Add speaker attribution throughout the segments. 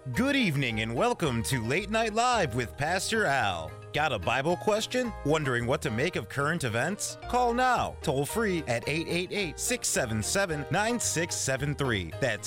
Speaker 1: Good evening and welcome to Late Night Live with Pastor Al. Got a Bible question? Wondering what to make of current events? Call now, toll free at 888-677-9673. That's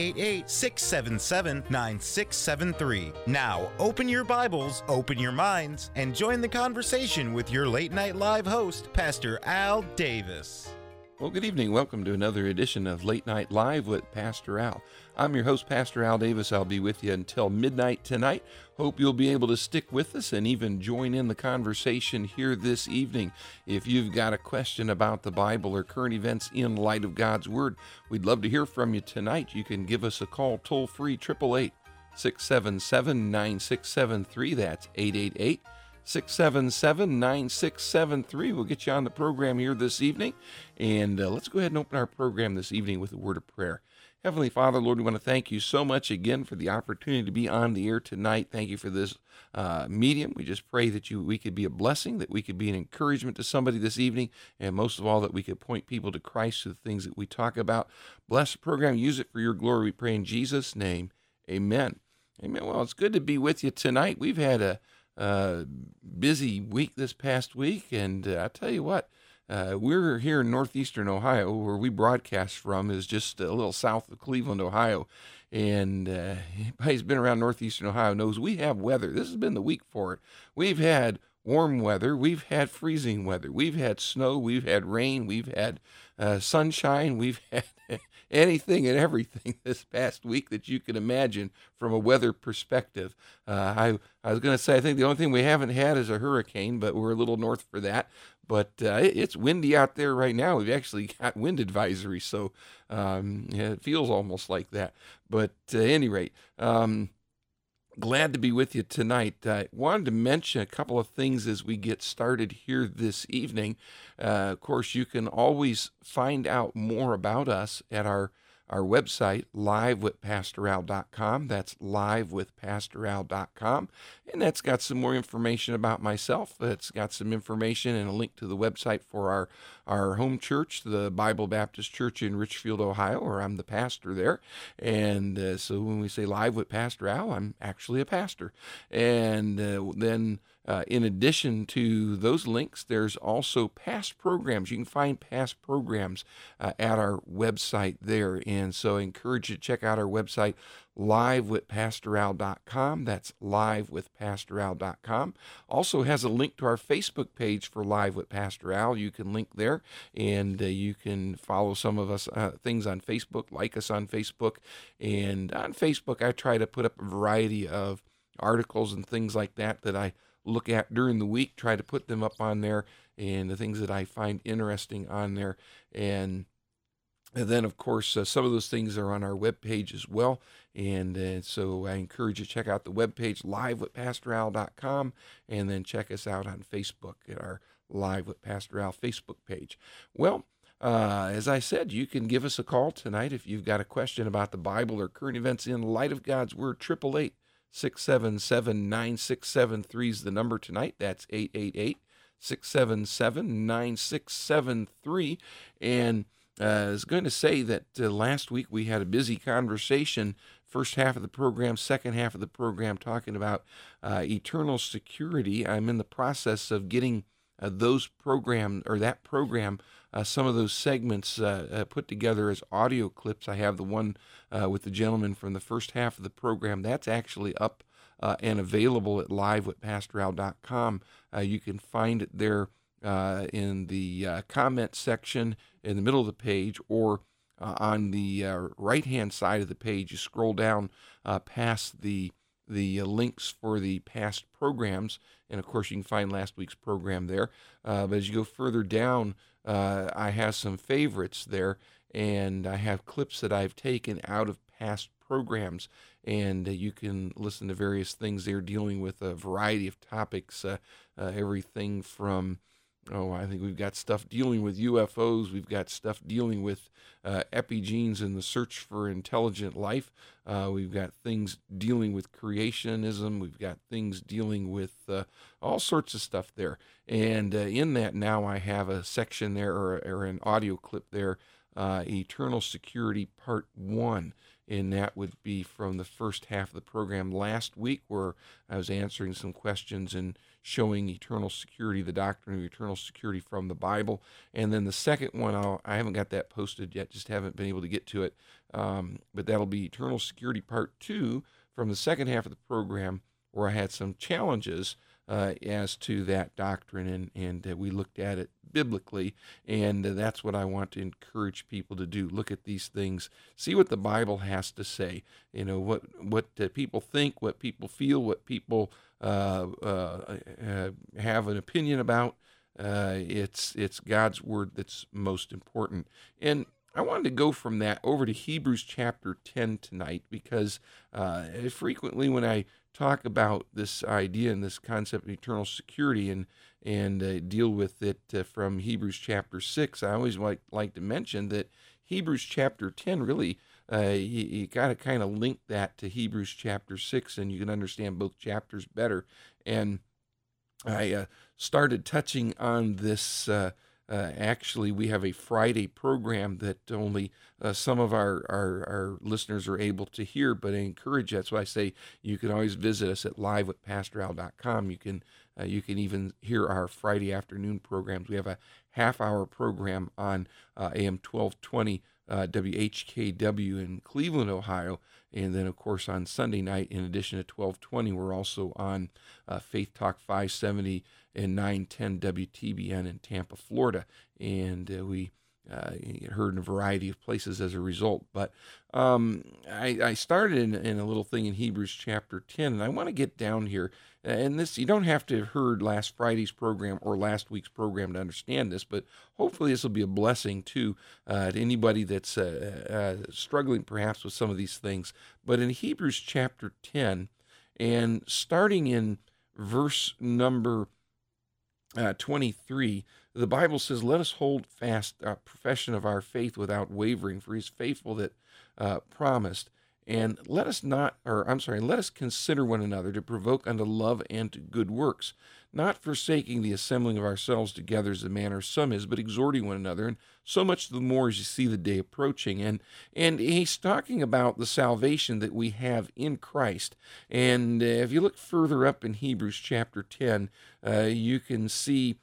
Speaker 1: 888-677-9673. Now, open your Bibles, open your minds, and join the conversation with your Late Night Live host, Pastor Al Davis.
Speaker 2: Well, good evening. Welcome to another edition of Late Night Live with Pastor Al. I'm your host, Pastor Al Davis. I'll be with you until midnight tonight. Hope you'll be able to stick with us and even join in the conversation here this evening. If you've got a question about the Bible or current events in light of God's Word, we'd love to hear from you tonight. You can give us a call toll-free, 888-677-9673. That's 888-677-9673. We'll get you on the program here this evening. And let's go ahead and open our program this evening with a word of prayer. Heavenly Father, Lord, we want to thank you so much again for the opportunity to be on the air tonight. Thank you for this medium. We just pray that we could be a blessing, that we could be an encouragement to somebody this evening, and most of all, that we could point people to Christ through the things that we talk about. Bless the program. Use it for your glory. We pray in Jesus' name. Amen. Amen. Well, it's good to be with you tonight. We've had a busy week this past week, and I tell you what, we're here in northeastern Ohio, where we broadcast from is just a little south of Cleveland, Ohio, and anybody who's been around northeastern Ohio knows we have weather. This has been the week for it. We've had warm weather, we've had freezing weather, we've had snow, we've had rain, we've had sunshine, we've had anything and everything this past week that you can imagine from a weather perspective. I was going to say, I think the only thing we haven't had is a hurricane, but we're a little north for that. But it's windy out there right now. We've actually got wind advisory, so it feels almost like that. But at any rate, glad to be with you tonight. I wanted to mention a couple of things as we get started here this evening. Of course, you can always find out more about us at our website, livewithpastoral.com. That's livewithpastoral.com. And that's got some more information about myself. It's got some information and a link to the website for our home church, the Bible Baptist Church in Richfield, Ohio, where I'm the pastor there. And so when we say Live with Pastor Al, I'm actually a pastor. And then in addition to those links, there's also past programs. You can find past programs at our website there. And so I encourage you to check out our website, livewithpastoral.com. That's livewithpastoral.com. Also has a link to our Facebook page for Live with Pastor Al. You can link there, and you can follow some of us things on Facebook, like us on Facebook. And on Facebook, I try to put up a variety of articles and things like that I look at during the week, try to put them up on there, and the things that I find interesting on there. And then, of course, some of those things are on our webpage as well. And so I encourage you to check out the webpage, livewithpastoral.com, and then check us out on Facebook at our Live with Pastor Al Facebook page. Well, as I said, you can give us a call tonight if you've got a question about the Bible or current events in light of God's Word. 888-677-9673 is the number tonight. That's 888-677-9673. And I was going to say that last week we had a busy conversation, first half of the program, second half of the program, talking about eternal security. I'm in the process of getting those program, some of those segments put together as audio clips. I have the one with the gentleman from the first half of the program. That's actually up and available at livewithpastoral.com. You can find it there in the comment section in the middle of the page, or on the right-hand side of the page. You scroll down past the links for the past programs, and of course you can find last week's program there. But as you go further down, I have some favorites there, and I have clips that I've taken out of past programs, and you can listen to various things there dealing with a variety of topics, everything from I think we've got stuff dealing with UFOs. We've got stuff dealing with epigenes and the search for intelligent life. We've got things dealing with creationism. We've got things dealing with all sorts of stuff there. And in that now I have a section there, or an audio clip there, Eternal Security Part 1. and that would be from the first half of the program last week, where I was answering some questions and showing eternal security, the doctrine of eternal security from the Bible. And then the second one, I haven't got that posted yet, just haven't been able to get to it, but that'll be Eternal Security Part 2 from the second half of the program, where I had some challenges as to that doctrine, and we looked at it biblically, and that's what I want to encourage people to do. Look at these things, see what the Bible has to say. You know, what people think, what people feel, what people have an opinion about. It's God's word that's most important. And I wanted to go from that over to Hebrews chapter 10 tonight, because frequently when I talk about this idea and this concept of eternal security and deal with it from Hebrews chapter 6, I always like to mention that Hebrews chapter 10 really, you got to kind of link that to Hebrews chapter 6, and you can understand both chapters better. And I started touching on this. Actually, we have a Friday program that only some of our listeners are able to hear, but I encourage, that's why I say you can always visit us at live@pastoral.com. You can even hear our Friday afternoon programs. We have a half-hour program on AM 1220 WHKW in Cleveland, Ohio, and then, of course, on Sunday night, in addition to 1220, we're also on Faith Talk 570 and 910 WTBN in Tampa, Florida, and we heard in a variety of places as a result. But I started in a little thing in Hebrews chapter 10, and I want to get down here. And this, you don't have to have heard last Friday's program or last week's program to understand this, but hopefully this will be a blessing to anybody that's struggling perhaps with some of these things. But in Hebrews chapter 10, and starting in verse number 23, the Bible says, "Let us hold fast our profession of our faith without wavering, for he is faithful that promised. And let us consider one another to provoke unto love and to good works, not forsaking the assembling of ourselves together as the manner of some is, but exhorting one another, and so much the more as you see the day approaching." And he's talking about the salvation that we have in Christ. And if you look further up in Hebrews chapter 10, you can see,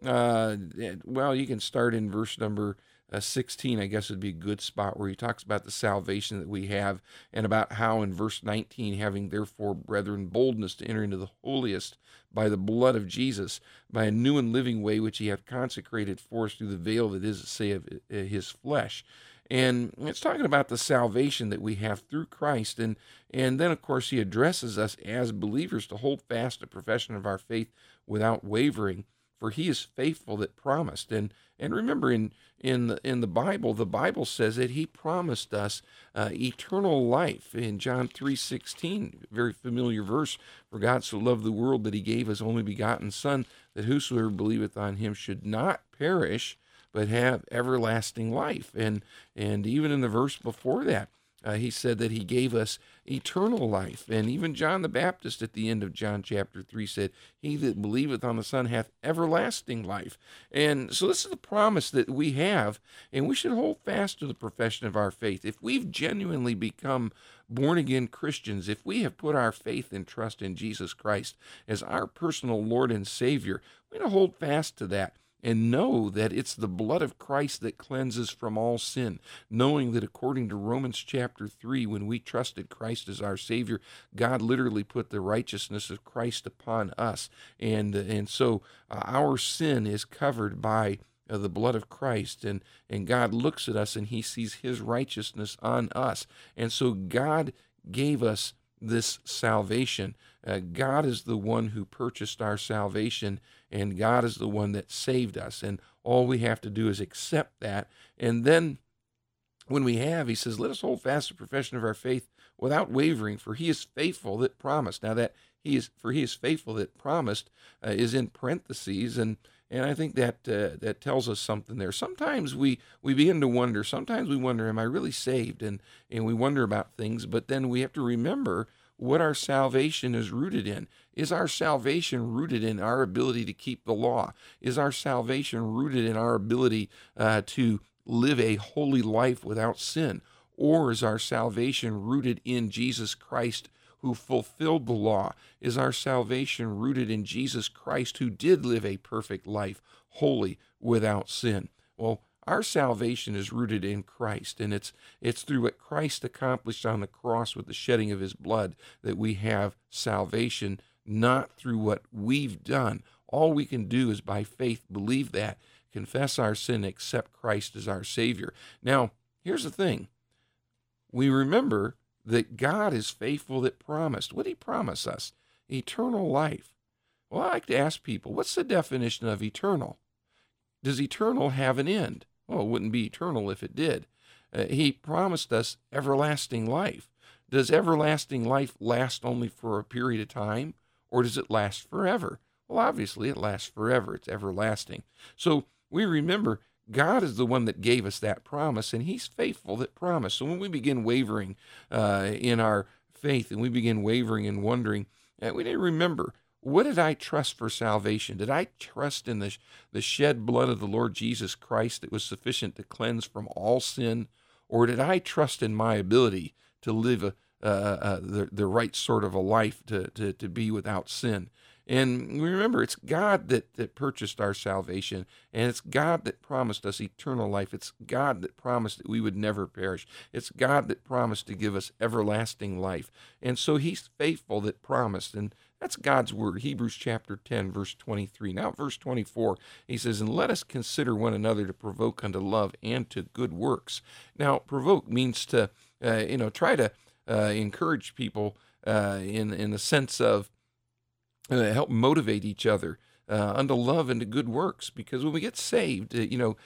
Speaker 2: you can start in verse number 16, I guess would be a good spot, where he talks about the salvation that we have, and about how in verse 19, "Having therefore, brethren, boldness to enter into the holiest by the blood of Jesus, by a new and living way which he hath consecrated for us through the veil that is to say of his flesh." And it's talking about the salvation that we have through Christ. And then, of course, he addresses us as believers to hold fast the profession of our faith without wavering, for he is faithful that promised. And remember, in the Bible says that he promised us eternal life. In John 3:16, very familiar verse, "For God so loved the world that he gave his only begotten Son, that whosoever believeth on him should not perish, but have everlasting life." And even in the verse before that, he said that he gave us eternal life. And even John the Baptist at the end of John chapter 3 said, "He that believeth on the Son hath everlasting life." And so this is the promise that we have, and we should hold fast to the profession of our faith. If we've genuinely become born-again Christians, if we have put our faith and trust in Jesus Christ as our personal Lord and Savior, we're going to hold fast to that. And know that it's the blood of Christ that cleanses from all sin, knowing that according to Romans chapter 3, when we trusted Christ as our Savior, God literally put the righteousness of Christ upon us. And so our sin is covered by the blood of Christ, and God looks at us and he sees his righteousness on us. And so God gave us this salvation. God is the one who purchased our salvation, and God is the one that saved us. And all we have to do is accept that. And then when we have, he says, "Let us hold fast the profession of our faith without wavering, for he is faithful that promised." Now that he is faithful that promised is in parentheses, and I think that tells us something there. Sometimes we begin to wonder. Sometimes we wonder, am I really saved? And we wonder about things, but then we have to remember what our salvation is rooted in. Is our salvation rooted in our ability to keep the law? Is our salvation rooted in our ability to live a holy life without sin? Or is our salvation rooted in Jesus Christ, who fulfilled the law? Is our salvation rooted in Jesus Christ, who did live a perfect life, holy, without sin? Well, our salvation is rooted in Christ, and it's through what Christ accomplished on the cross with the shedding of his blood that we have salvation, not through what we've done. All we can do is by faith believe that, confess our sin, accept Christ as our Savior. Now, here's the thing. We remember that God is faithful that promised. What did he promise us? Eternal life. Well, I like to ask people, what's the definition of eternal? Does eternal have an end? Well, it wouldn't be eternal if it did. He promised us everlasting life. Does everlasting life last only for a period of time, or does it last forever? Well, obviously it lasts forever. It's everlasting. So we remember God is the one that gave us that promise, and he's faithful that promise. So when we begin wavering in our faith, and we begin wavering and wondering, we need to remember, what did I trust for salvation? Did I trust in the shed blood of the Lord Jesus Christ that was sufficient to cleanse from all sin? Or did I trust in my ability to live the right sort of a life to be without sin? And remember, it's God that purchased our salvation, and it's God that promised us eternal life. It's God that promised that we would never perish. It's God that promised to give us everlasting life. And so he's faithful that promised, and that's God's word, Hebrews chapter 10, verse 23. Now, verse 24, he says, "And let us consider one another to provoke unto love and to good works." Now, provoke means to, try to encourage people in the sense of help motivate each other unto love and to good works. Because when we get saved,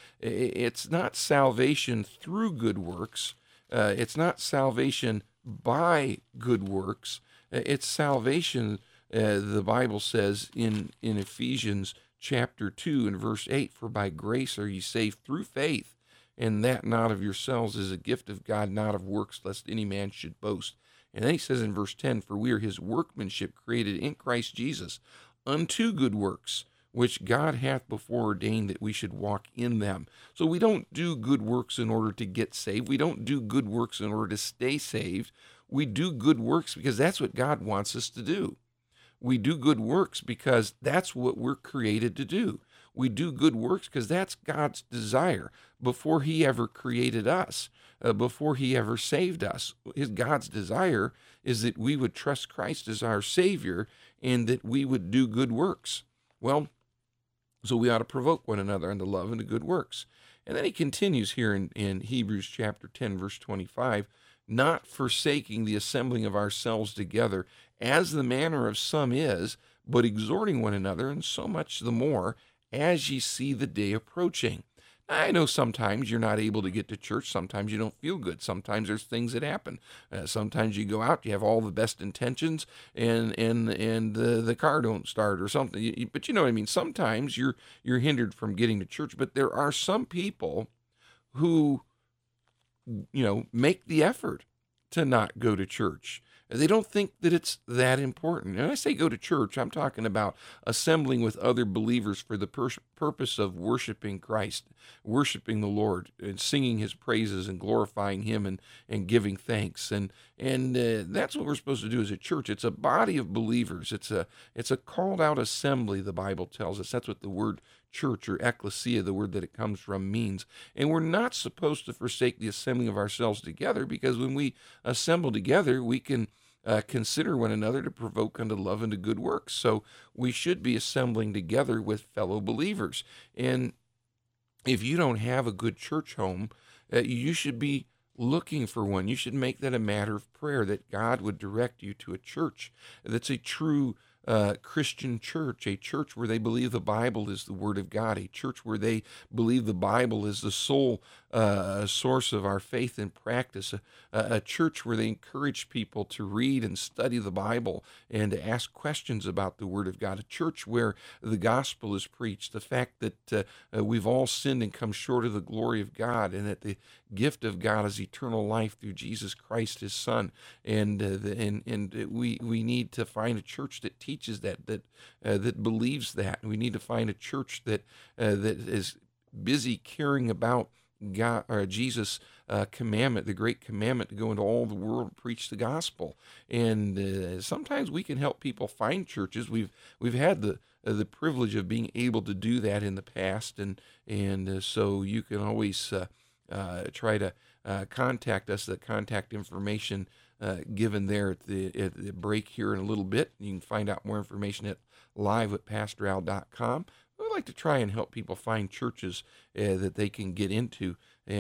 Speaker 2: it's not salvation through good works. It's not salvation by good works. It's salvation, the Bible says in Ephesians chapter 2 and verse 8, "For by grace are ye saved through faith, and that not of yourselves is a gift of God, not of works, lest any man should boast." And then he says in verse 10, "For we are his workmanship, created in Christ Jesus, unto good works, which God hath before ordained that we should walk in them." So we don't do good works in order to get saved. We don't do good works in order to stay saved. We do good works because that's what God wants us to do. We do good works because that's what we're created to do. We do good works because that's God's desire before he ever created us, before he ever saved us. God's desire is that we would trust Christ as our Savior and that we would do good works. Well, so we ought to provoke one another unto love and to good works. And then he continues here in Hebrews chapter 10, verse 25, "Not forsaking the assembling of ourselves together, as the manner of some is, but exhorting one another, and so much the more, as ye see the day approaching." I know sometimes you're not able to get to church. Sometimes you don't feel good. Sometimes there's things that happen. Sometimes you go out, you have all the best intentions, and the car don't start or something. But you know what I mean. Sometimes you're hindered from getting to church. But there are some people who, make the effort to not go to church. They don't think that it's that important. And when I say go to church, I'm talking about assembling with other believers for the purpose of worshiping Christ, worshiping the Lord, and singing his praises and glorifying him and giving thanks. And that's what we're supposed to do as a church. It's a body of believers. It's a called out assembly, the Bible tells us. That's what the word church or ecclesia, the word that it comes from, means. And we're not supposed to forsake the assembling of ourselves together, because when we assemble together, we can consider one another to provoke unto love and to good works. So we should be assembling together with fellow believers. And if you don't have a good church home, you should be looking for one. You should make that a matter of prayer, that God would direct you to a church that's a true Christian church, a church where they believe the Bible is the Word of God, a church where they believe the Bible is the sole source of our faith and practice, a church where they encourage people to read and study the Bible and to ask questions about the Word of God, a church where the gospel is preached, the fact that we've all sinned and come short of the glory of God, and that the gift of God is eternal life through Jesus Christ, his Son, and we need to find a church that teaches that believes that. We need to find a church that is busy caring about God or Jesus' commandment, the great commandment to go into all the world and preach the gospel. And sometimes we can help people find churches. We've had the privilege of being able to do that in the past, and so you can always try to contact us. The contact information given there at the break here in a little bit. You can find out more information at live@pastoral.com. We like to try and help people find churches that they can get into,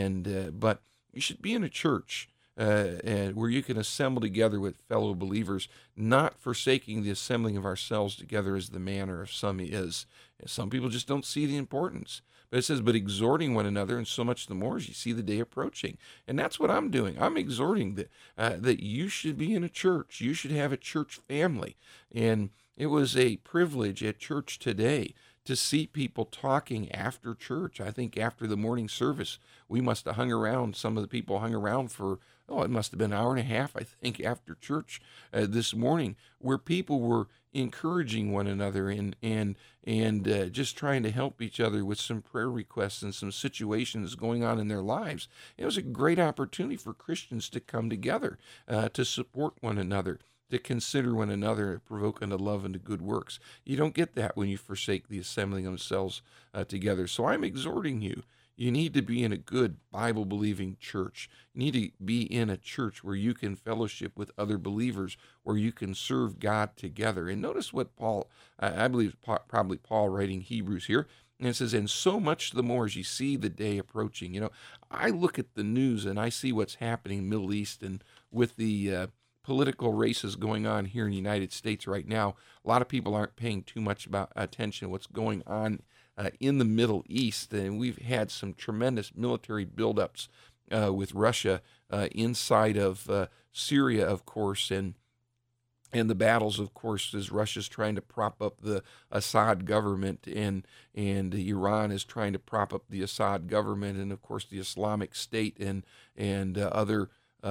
Speaker 2: but you should be in a church where you can assemble together with fellow believers, not forsaking the assembling of ourselves together as the manner of some is. Some people just don't see the importance. But it says, but exhorting one another, and so much the more as you see the day approaching. And that's what I'm doing. I'm exhorting that you should be in a church. You should have a church family. And it was a privilege at church today to see people talking after church. I think after the morning service, we must have hung around. Some of the people hung around for, it must have been an hour and a half, I think, after church this morning, where people were encouraging one another and just trying to help each other with some prayer requests and some situations going on in their lives. It was a great opportunity for Christians to come together, to support one another, to consider one another, provoke unto love and to good works. You don't get that when you forsake the assembling of themselves together. So I'm exhorting you. You need to be in a good Bible-believing church. You need to be in a church where you can fellowship with other believers, where you can serve God together. And notice what Paul, I believe probably Paul writing Hebrews here, and it says, and so much the more as you see the day approaching. You know, I look at the news and I see what's happening in the Middle East and with the political races going on here in the United States right now. A lot of people aren't paying too much attention to what's going on in the Middle East, and we've had some tremendous military buildups with Russia inside of Syria, of course, and the battles, of course, as Russia's trying to prop up the Assad government, and Iran is trying to prop up the Assad government, and of course the Islamic State and other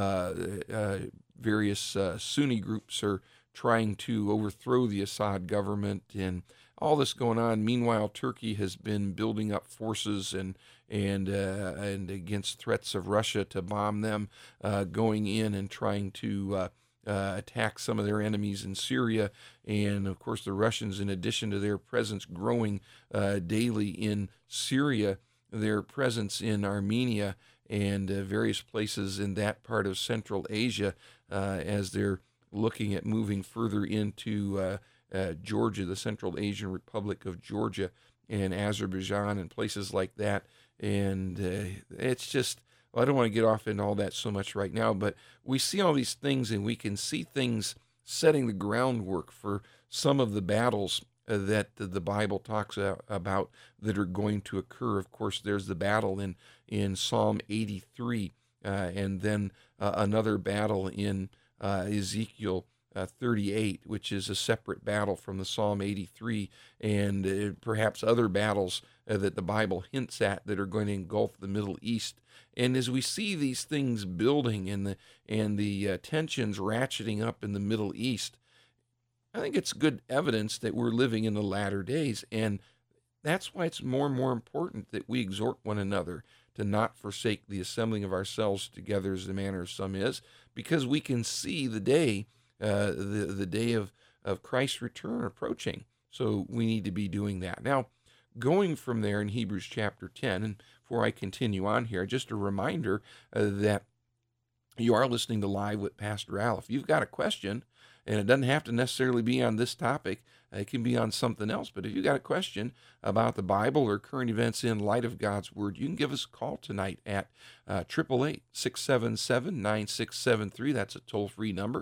Speaker 2: various Sunni groups are trying to overthrow the Assad government, and all this going on. Meanwhile, Turkey has been building up forces and against threats of Russia to bomb them, going in and trying to attack some of their enemies in Syria. And of course, the Russians, in addition to their presence growing daily in Syria, their presence in Armenia and various places in that part of Central Asia, as they're looking at moving further into Georgia, the Central Asian Republic of Georgia, and Azerbaijan and places like that. And it's just, well, I don't want to get off into all that so much right now, but we see all these things, and we can see things setting the groundwork for some of the battles that the Bible talks about that are going to occur. Of course, there's the battle in Psalm 83, and then another battle in Ezekiel 38, which is a separate battle from the Psalm 83, and perhaps other battles that the Bible hints at that are going to engulf the Middle East. And as we see these things building and the tensions ratcheting up in the Middle East, I think it's good evidence that we're living in the latter days, and that's why it's more and more important that we exhort one another to not forsake the assembling of ourselves together as the manner of some is, because we can see the day, the day of Christ's return approaching. So we need to be doing that. Now, going from there in Hebrews chapter 10, and before I continue on here, just a reminder that you are listening to Live with Pastor Al. If you've got a question, and it doesn't have to necessarily be on this topic, it can be on something else. But if you got a question about the Bible or current events in light of God's Word, you can give us a call tonight at 888-677-9673. That's a toll-free number,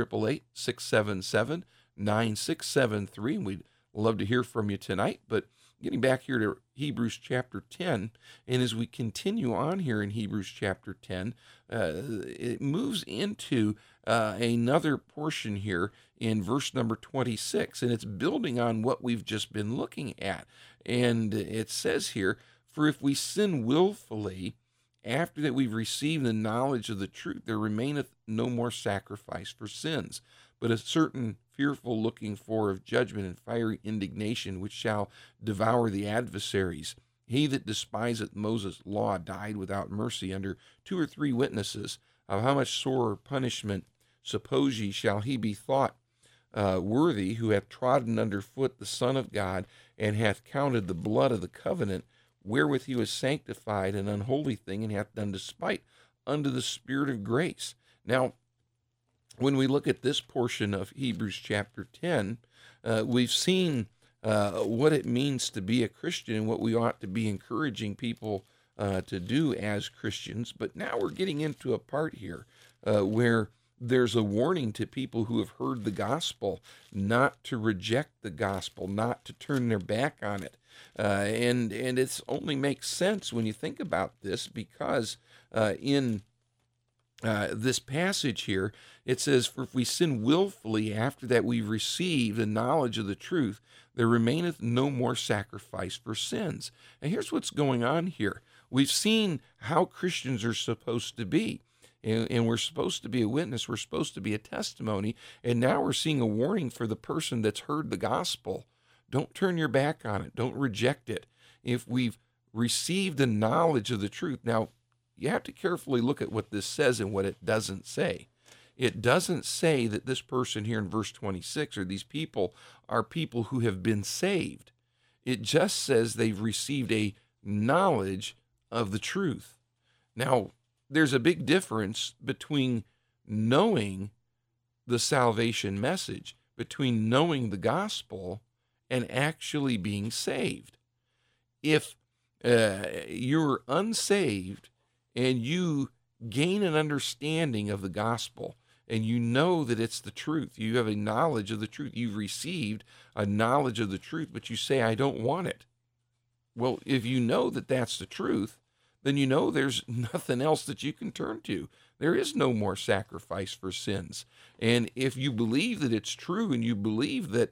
Speaker 2: 888-677-9673. And we'd love to hear from you tonight. But getting back here to Hebrews chapter 10, and as we continue on here in Hebrews chapter 10, it moves into another portion here in verse number 26, and it's building on what we've just been looking at. And it says here, for if we sin willfully, after that we've received the knowledge of the truth, there remaineth no more sacrifice for sins, but a certain fearful looking for of judgment and fiery indignation, which shall devour the adversaries. He that despiseth Moses' law died without mercy under 2 or 3 witnesses. Of how much sorer punishment, suppose ye, shall he be thought worthy, who hath trodden under foot the Son of God, and hath counted the blood of the covenant, wherewith he was sanctified, an unholy thing, and hath done despite unto the Spirit of grace. Now, when we look at this portion of Hebrews chapter 10, we've seen what it means to be a Christian and what we ought to be encouraging people to do as Christians. But now we're getting into a part here where there's a warning to people who have heard the gospel not to reject the gospel, not to turn their back on it. And it only makes sense when you think about this, because in this passage here, it says, "For if we sin willfully after that we've received the knowledge of the truth, there remaineth no more sacrifice for sins." And here's what's going on here. We've seen how Christians are supposed to be. And we're supposed to be a witness. We're supposed to be a testimony. And now we're seeing a warning for the person that's heard the gospel. Don't turn your back on it. Don't reject it. If we've received the knowledge of the truth. Now, you have to carefully look at what this says and what it doesn't say. It doesn't say that this person here in verse 26, or these people, are people who have been saved. It just says they've received a knowledge of the truth. Now, there's a big difference between knowing the salvation message, between knowing the gospel and actually being saved. If you're unsaved and you gain an understanding of the gospel and you know that it's the truth, you have a knowledge of the truth, you've received a knowledge of the truth, but you say, "I don't want it." Well, if you know that that's the truth, then you know there's nothing else that you can turn to. There is no more sacrifice for sins. And if you believe that it's true, and you believe that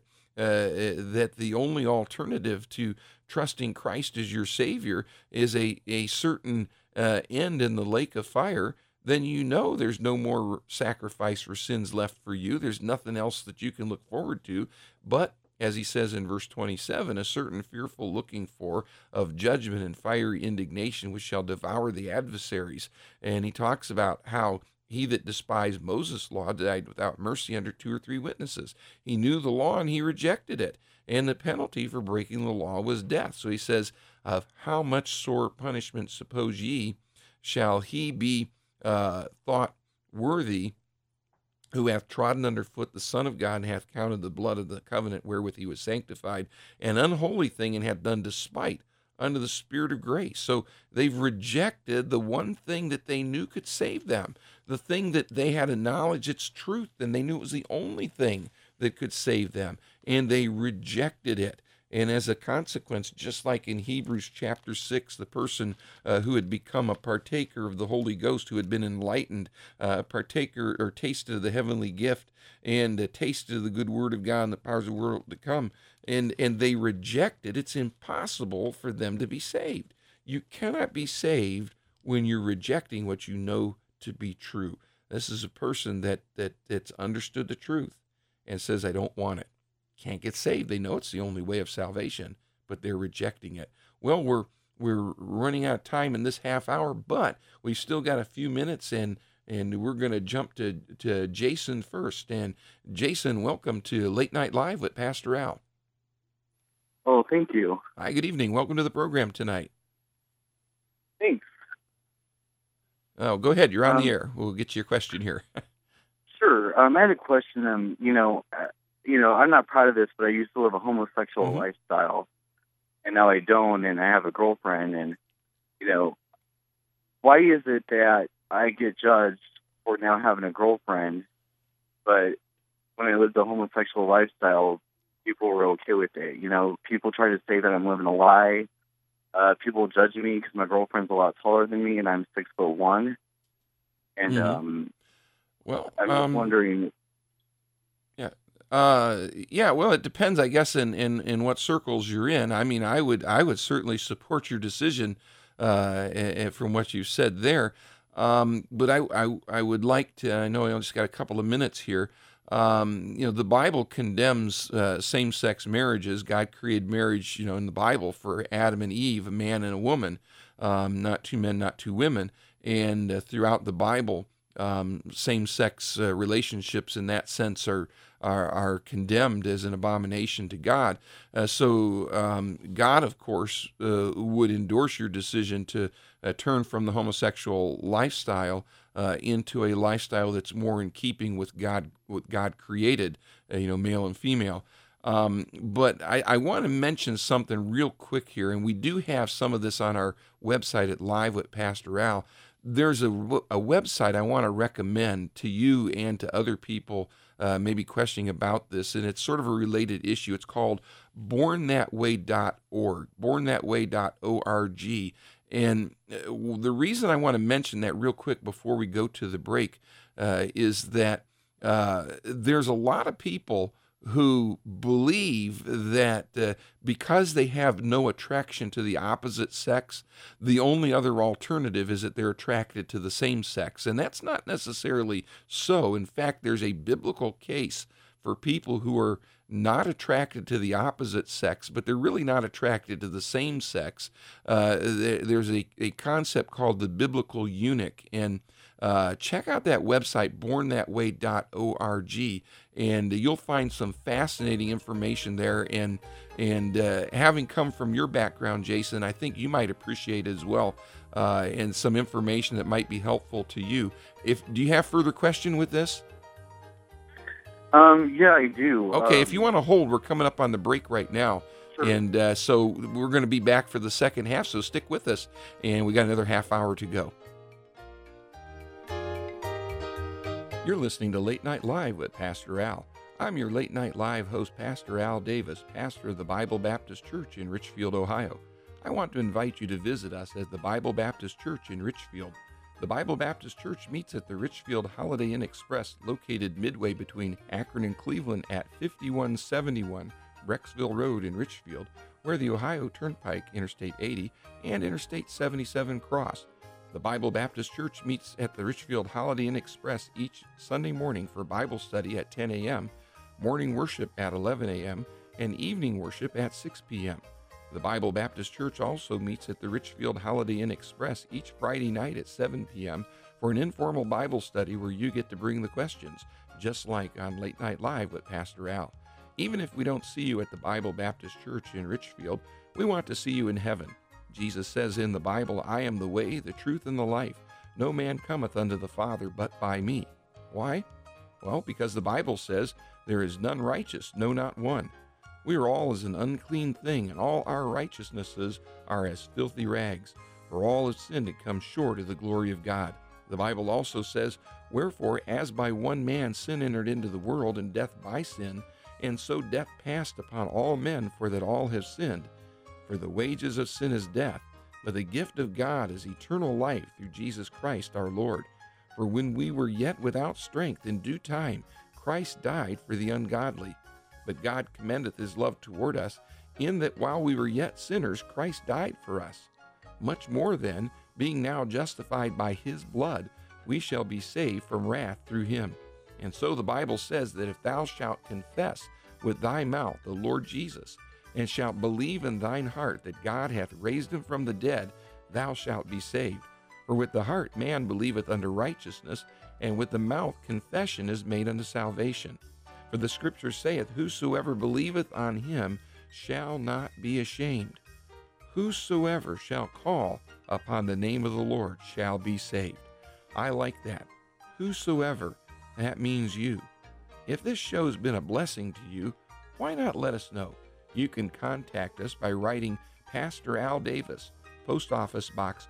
Speaker 2: that the only alternative to trusting Christ as your Savior is a certain end in the lake of fire, then you know there's no more sacrifice for sins left for you. There's nothing else that you can look forward to. But as he says in verse 27, "a certain fearful looking for of judgment and fiery indignation, which shall devour the adversaries." And he talks about how he that despised Moses' law died without mercy under 2 or 3 witnesses. He knew the law and he rejected it. And the penalty for breaking the law was death. So he says, "Of how much sore punishment, suppose ye, shall he be thought worthy, who hath trodden under foot the Son of God, and hath counted the blood of the covenant wherewith he was sanctified, an unholy thing, and hath done despite unto the Spirit of grace." So they've rejected the one thing that they knew could save them, the thing that they had a knowledge it's truth, and they knew it was the only thing that could save them, and they rejected it. And as a consequence, just like in Hebrews chapter 6, the person who had become a partaker of the Holy Ghost, who had been enlightened, partaker or tasted of the heavenly gift, and tasted of the good word of God and the powers of the world to come, and they rejected, it's impossible for them to be saved. You cannot be saved when you're rejecting what you know to be true. This is a person that's understood the truth and says, "I don't want it." Can't get saved. They know it's the only way of salvation, but they're rejecting it. Well, we're running out of time in this half hour, but we've still got a few minutes, and we're going to jump to Jason first. And Jason, welcome to Late Night Live with Pastor Al.
Speaker 3: Oh, thank you.
Speaker 2: Hi, good evening. Welcome to the program tonight.
Speaker 3: Thanks.
Speaker 2: Oh, go ahead. You're on the air. We'll get you your question here.
Speaker 3: Sure. I had a question. I'm not proud of this, but I used to live a homosexual lifestyle, and now I don't, and I have a girlfriend. And, why is it that I get judged for now having a girlfriend, but when I lived a homosexual lifestyle, people were okay with it? People try to say that I'm living a lie. People judge me because my girlfriend's a lot taller than me, and I'm 6'1". And
Speaker 2: well,
Speaker 3: I was wondering.
Speaker 2: Well, it depends, I guess, in what circles you're in. I mean, I would certainly support your decision from what you said there. But I would like to, I know I only just got a couple of minutes here. The Bible condemns same-sex marriages. God created marriage, in the Bible for Adam and Eve, a man and a woman, not two men, not two women. And throughout the Bible, same-sex relationships in that sense are condemned as an abomination to God. So God, of course, would endorse your decision to turn from the homosexual lifestyle into a lifestyle that's more in keeping with what God created, male and female. But I want to mention something real quick here, and we do have some of this on our website at Live with Pastor Al. There's a website I want to recommend to you and to other people maybe questioning about this, and it's sort of a related issue. It's called bornthatway.org, bornthatway.org. And the reason I want to mention that real quick before we go to the break is that there's a lot of people who believe that because they have no attraction to the opposite sex, the only other alternative is that they're attracted to the same sex. And that's not necessarily so. In fact, there's a biblical case for people who are not attracted to the opposite sex, but they're really not attracted to the same sex. There's a concept called the biblical eunuch, and check out that website, bornthatway.org, and you'll find some fascinating information there. And having come from your background, Jason, I think you might appreciate it as well, and some information that might be helpful to you. Do you have further question with this?
Speaker 3: Yeah, I do.
Speaker 2: Okay, if you want to hold, we're coming up on the break right now.
Speaker 3: Sure.
Speaker 2: And so we're going to be back for the second half, so stick with us, and we got another half hour to go. You're listening to Late Night Live with Pastor Al. I'm your Late Night Live host, Pastor Al Davis, pastor of the Bible Baptist Church in Richfield, Ohio. I want to invite you to visit us at the Bible Baptist Church in Richfield. The Bible Baptist Church meets at the Richfield Holiday Inn Express, located midway between Akron and Cleveland at 5171 Brecksville Road in Richfield, where the Ohio Turnpike, Interstate 80, and Interstate 77 cross. The Bible Baptist Church meets at the Richfield Holiday Inn Express each Sunday morning for Bible study at 10 a.m., morning worship at 11 a.m., and evening worship at 6 p.m. The Bible Baptist Church also meets at the Richfield Holiday Inn Express each Friday night at 7 p.m. for an informal Bible study where you get to bring the questions, just like on Late Night Live with Pastor Al. Even if we don't see you at the Bible Baptist Church in Richfield, we want to see you in heaven. Jesus says in the Bible, "I am the way, the truth, and the life. No man cometh unto the Father but by me." Why? Well, because the Bible says, "There is none righteous, no, not one. We are all as an unclean thing, and all our righteousnesses are as filthy rags. For all have sinned and come short of the glory of God." The Bible also says, "Wherefore, as by one man sin entered into the world, and death by sin, and so death passed upon all men, for that all have sinned. For the wages of sin is death, but the gift of God is eternal life through Jesus Christ our Lord. For when we were yet without strength, in due time Christ died for the ungodly. But God commendeth his love toward us, in that while we were yet sinners, Christ died for us. Much more then, being now justified by his blood, we shall be saved from wrath through him. And so the Bible says that if thou shalt confess with thy mouth the Lord Jesus, and shalt believe in thine heart that God hath raised him from the dead, thou shalt be saved. For with the heart man believeth unto righteousness, and with the mouth confession is made unto salvation. For the Scripture saith, Whosoever believeth on him shall not be ashamed. Whosoever shall call upon the name of the Lord shall be saved. I like that. Whosoever, that means you. If this show has been a blessing to you, why not let us know? You can contact us by writing Pastor Al Davis, Post Office Box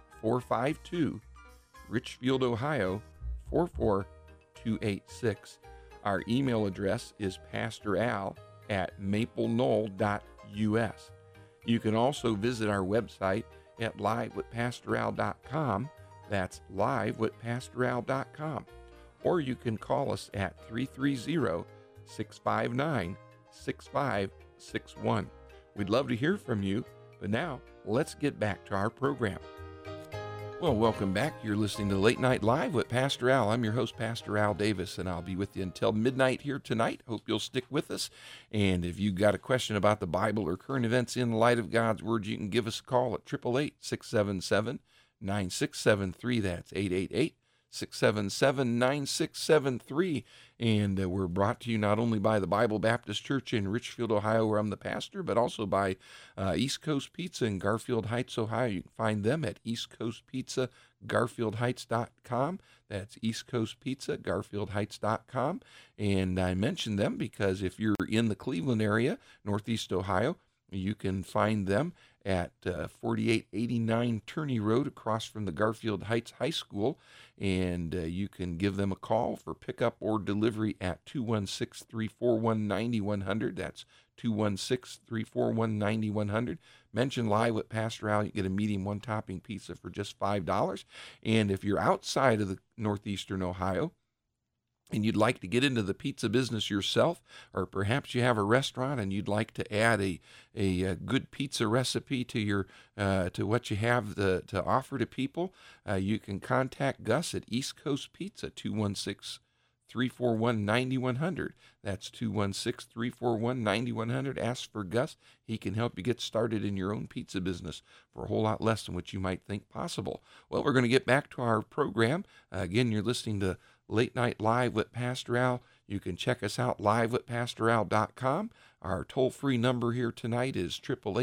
Speaker 2: 452, Richfield, Ohio 44286. Our email address is pastoral@mapleknoll.us. You can also visit our website at livewithpastoral.com. That's livewithpastoral.com. Or you can call us at 330-659-6561. We'd love to hear from you, but now let's get back to our program. Well, welcome back. You're listening to Late Night Live with Pastor Al. I'm your host, Pastor Al Davis, and I'll be with you until midnight here tonight. Hope you'll stick with us. And if you've got a question about the Bible or current events in the light of God's Word, you can give us a call at 888-677-9673. That's 888-677-9673. And we're brought to you not only by the Bible Baptist Church in Richfield, Ohio, where I'm the pastor, but also by East Coast Pizza in Garfield Heights, Ohio. You can find them at East Coast Pizza, GarfieldHeights.com. That's East Coast Pizza, GarfieldHeights.com. And I mention them because if you're in the Cleveland area, Northeast Ohio, you can find them at 4889 Turney Road across from the Garfield Heights High School. And you can give them a call for pickup or delivery at 216-341-9100. That's 216-341-9100. Mention Live with Pastor Al. You get a medium one-topping pizza for just $5. And if you're outside of the northeastern Ohio, and you'd like to get into the pizza business yourself, or perhaps you have a restaurant and you'd like to add a good pizza recipe to your to what you have to offer to people, you can contact Gus at East Coast Pizza, 216-341-9100. That's 216-341-9100. Ask for Gus. He can help you get started in your own pizza business for a whole lot less than what you might think possible. Well, we're going to get back to our program. Again, you're listening to Late Night Live with Pastor Al. You can check us out livewithpastoral.com. Our toll-free number here tonight is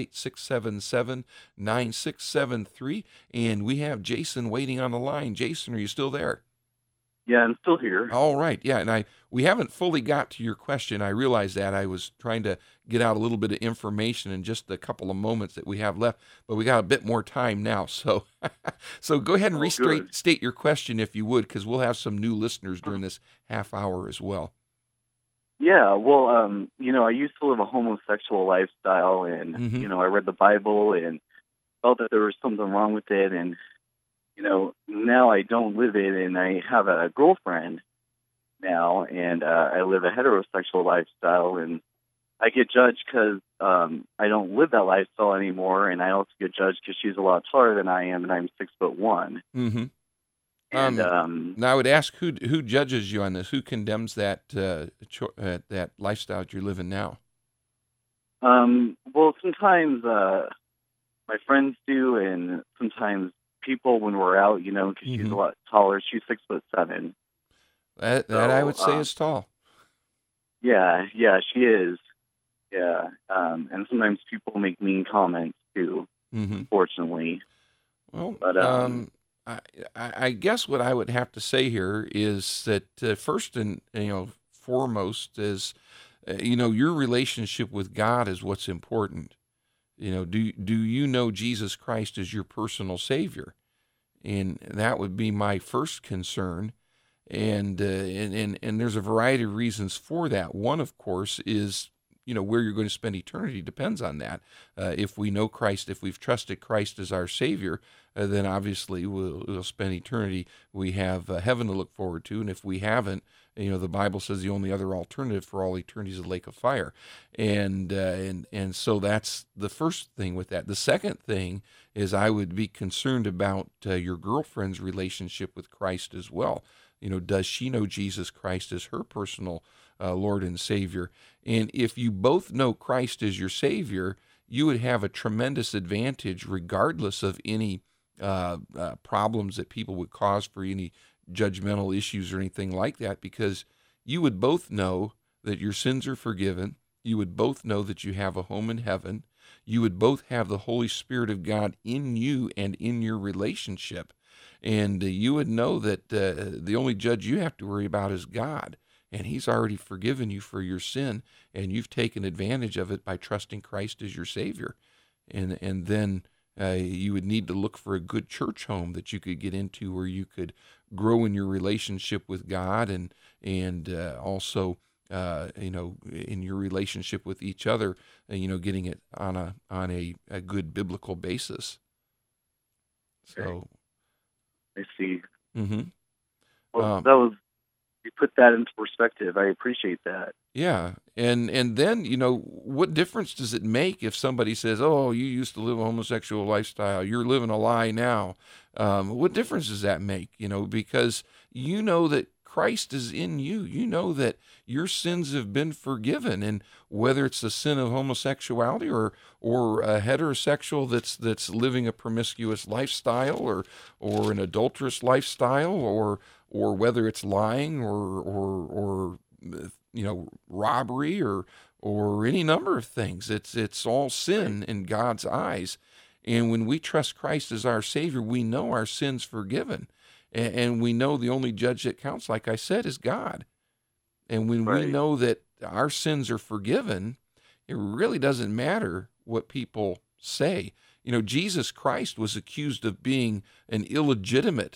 Speaker 2: 888-677-9673. And we have Jason waiting on the line. Jason, are you still there?
Speaker 3: Yeah, I'm still here.
Speaker 2: All right. Yeah, and we haven't fully got to your question. I realize that. I was trying to get out a little bit of information in just a couple of moments that we have left, but we got a bit more time now. So so go ahead and restate your question if you would, because we'll have some new listeners during this half hour as well.
Speaker 3: Yeah, well, I used to live a homosexual lifestyle, and, I read the Bible and felt that there was something wrong with it, and now I don't live it, and I have a girlfriend now, and I live a heterosexual lifestyle, and I get judged because I don't live that lifestyle anymore, and I also get judged because she's a lot taller than I am, and I'm 6'1".
Speaker 2: Mm-hmm.
Speaker 3: And
Speaker 2: now I would ask who judges you on this? Who condemns that that lifestyle that you're living now?
Speaker 3: Well, sometimes my friends do, and sometimes people when we're out, because she's a lot taller. She's 6'7".
Speaker 2: That I would say is tall.
Speaker 3: Yeah, she is. Yeah, and sometimes people make mean comments too. Unfortunately.
Speaker 2: Well, but I guess what I would have to say here is that first and foremost is your relationship with God is what's important. Do you know Jesus Christ as your personal Savior? And that would be my first concern. And there's a variety of reasons for that. One, of course, is where you're going to spend eternity depends on that. If we know Christ, if we've trusted Christ as our Savior, then obviously we'll spend eternity. We have heaven to look forward to, and if we haven't, the Bible says the only other alternative for all eternity is a lake of fire, and so that's the first thing with that. The second thing is I would be concerned about your girlfriend's relationship with Christ as well. Does she know Jesus Christ as her personal Lord and Savior? And if you both know Christ as your Savior, you would have a tremendous advantage regardless of any problems that people would cause for any judgmental issues or anything like that, because you would both know that your sins are forgiven. You would both know that you have a home in heaven. You would both have the Holy Spirit of God in you and in your relationship. And you would know that the only judge you have to worry about is God. And he's already forgiven you for your sin, and you've taken advantage of it by trusting Christ as your Savior. And then you would need to look for a good church home that you could get into where you could grow in your relationship with God and also in your relationship with each other, getting it on a good biblical basis. So
Speaker 3: I see.
Speaker 2: Mm-hmm.
Speaker 3: Well, you put that into perspective. I appreciate that.
Speaker 2: Yeah, and then what difference does it make if somebody says, "Oh, you used to live a homosexual lifestyle. You're living a lie now." What difference does that make? Because you know that Christ is in you. You know that your sins have been forgiven, and whether it's the sin of homosexuality or a heterosexual that's living a promiscuous lifestyle or an adulterous lifestyle or whether it's lying or robbery or any number of things. It's all sin in God's eyes. And when we trust Christ as our Savior, we know our sins forgiven. And we know the only judge that counts, like I said, is God. And when we know that our sins are forgiven, it really doesn't matter what people say. Jesus Christ was accused of being an illegitimate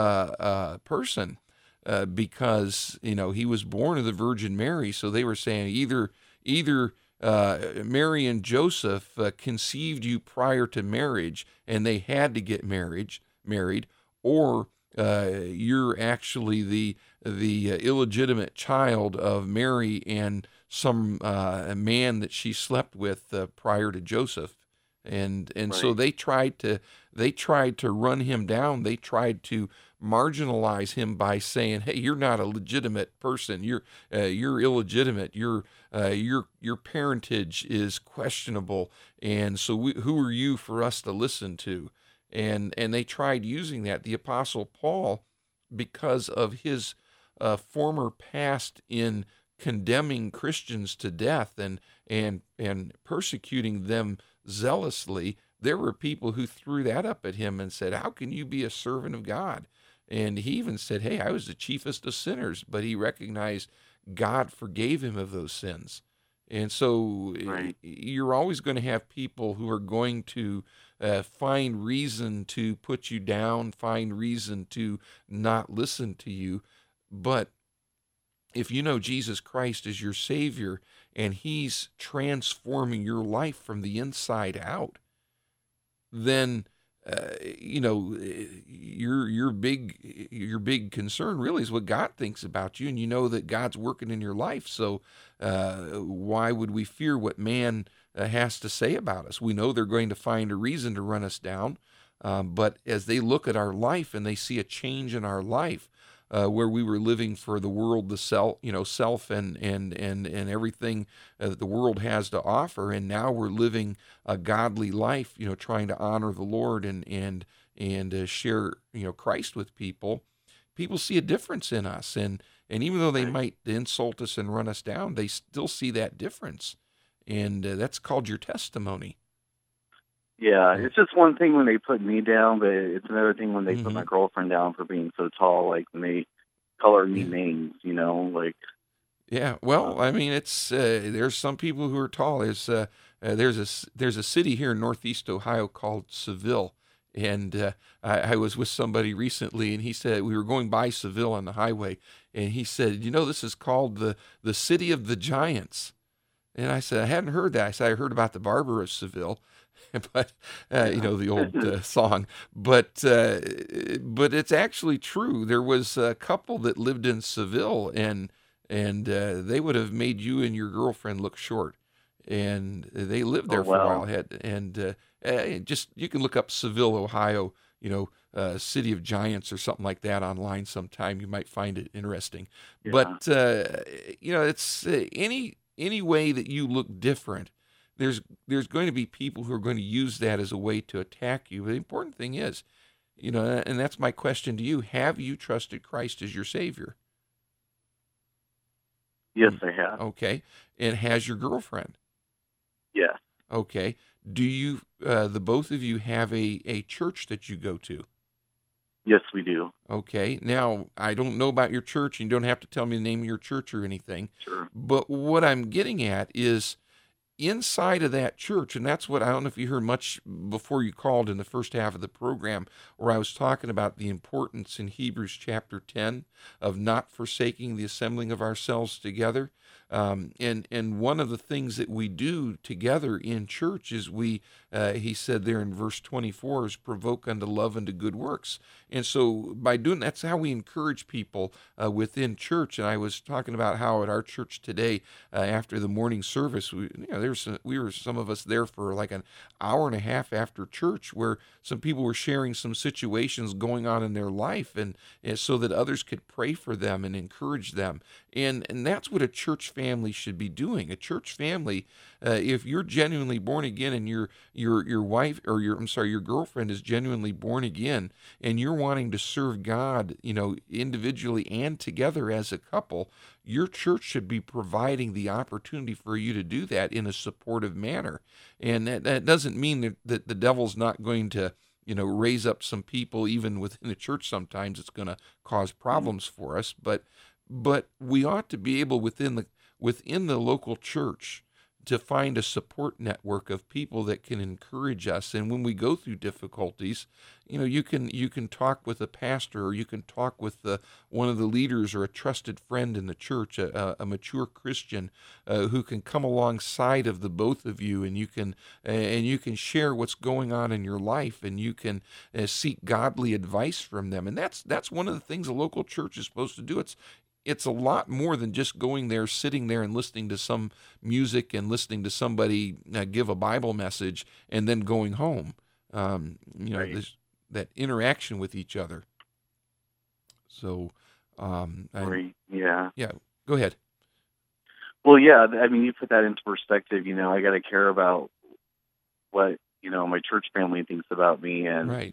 Speaker 2: person because he was born of the Virgin Mary. So they were saying either Mary and Joseph conceived you prior to marriage, and they had to get married, or you're actually the illegitimate child of Mary and some man that she slept with prior to Joseph, and so they tried to run him down. They tried to marginalize him by saying, "Hey, you're not a legitimate person. You're illegitimate. Your parentage is questionable, and so who are you for us to listen to?" And they tried using that. The Apostle Paul, because of his former past in condemning Christians to death and persecuting them zealously, there were people who threw that up at him and said, "How can you be a servant of God?" And he even said, "Hey, I was the chiefest of sinners," but he recognized God forgave him of those sins. And so you're always going to have people who are going to find reason to put you down, find reason to not listen to you. But if you know Jesus Christ is your Savior and He's transforming your life from the inside out, then your big concern really is what God thinks about you, and you know that God's working in your life. So why would we fear what man has to say about us? We know they're going to find a reason to run us down, but as they look at our life and they see a change in our life, where we were living for the world, the self and everything that the world has to offer, and now we're living a godly life, trying to honor the Lord and share Christ with people. People see a difference in us, and even though they might insult us and run us down, they still see that difference, and that's called your testimony.
Speaker 3: Yeah, it's just one thing when they put me down, but it's another thing when they put my girlfriend down for being so tall, like when they color me names, like.
Speaker 2: Yeah, well, I mean, it's there's some people who are tall. There's a city here in Northeast Ohio called Seville, and I was with somebody recently, and he said we were going by Seville on the highway, and he said, this is called the City of the Giants, and I said I hadn't heard that. I said I heard about the Barber of Seville. But the old song. But it's actually true. There was a couple that lived in Seville, and they would have made you and your girlfriend look short. And they lived there for a while. And just you can look up Seville, Ohio. City of Giants or something like that online sometime. You might find it interesting. Yeah. But it's any way that you look different. There's going to be people who are going to use that as a way to attack you. But the important thing is, and that's my question to you, have you trusted Christ as your Savior?
Speaker 3: Yes, I have.
Speaker 2: Okay. And has your girlfriend?
Speaker 3: Yes.
Speaker 2: Okay. Do you, the both of you, have a church that you go to?
Speaker 3: Yes, we do.
Speaker 2: Okay. Now, I don't know about your church, and you don't have to tell me the name of your church or anything.
Speaker 3: Sure.
Speaker 2: But what I'm getting at is, inside of that church, and that's what, I don't know if you heard much before you called in the first half of the program, where I was talking about the importance in Hebrews chapter 10 of not forsaking the assembling of ourselves together. And one of the things that we do together in church is he said there in verse 24, is provoke unto love and to good works. And so by doing that's how we encourage people within church. And I was talking about how at our church today, after the morning service, there we were some of us there for like an hour and a half after church, where some people were sharing some situations going on in their life, and so that others could pray for them and encourage them. And that's what a church family should be doing. A church family, if you're genuinely born again, and your wife, or your girlfriend is genuinely born again, and you're wanting to serve God, individually and together as a couple, your church should be providing the opportunity for you to do that in a supportive manner. And that doesn't mean that the devil's not going to, raise up some people even within the church. Sometimes it's going to cause problems for us, but we ought to be able within the local church to find a support network of people that can encourage us. And when we go through difficulties, you can talk with a pastor, or you can talk with one of the leaders, or a trusted friend in the church, a mature Christian who can come alongside of the both of you, and you can share what's going on in your life, and you can seek godly advice from them. And that's one of the things a local church is supposed to do. It's a lot more than just going there, sitting there and listening to some music and listening to somebody give a Bible message and then going home.
Speaker 3: Right.
Speaker 2: There's that interaction with each other. So,
Speaker 3: Right. Yeah.
Speaker 2: yeah, go ahead.
Speaker 3: Well, yeah. I mean, you put that into perspective. I got to care about what my church family thinks about me, and
Speaker 2: Right.